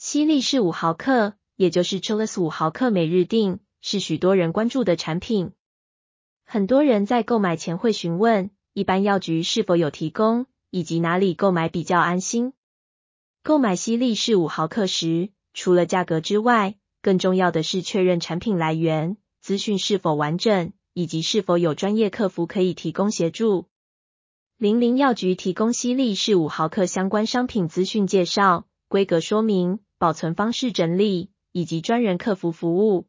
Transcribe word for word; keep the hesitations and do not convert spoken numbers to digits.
西力士五毫克，也就是 Chilus 五毫克每日锭，是许多人关注的产品。很多人在购买前会询问，一般药局是否有提供，以及哪里购买比较安心。购买西力士五毫克时，除了价格之外，更重要的是确认产品来源，资讯是否完整，以及是否有专业客服可以提供协助。零零药局提供西力士五毫克相关商品资讯介绍、规格说明、保存方式整理，以及专人客服服务。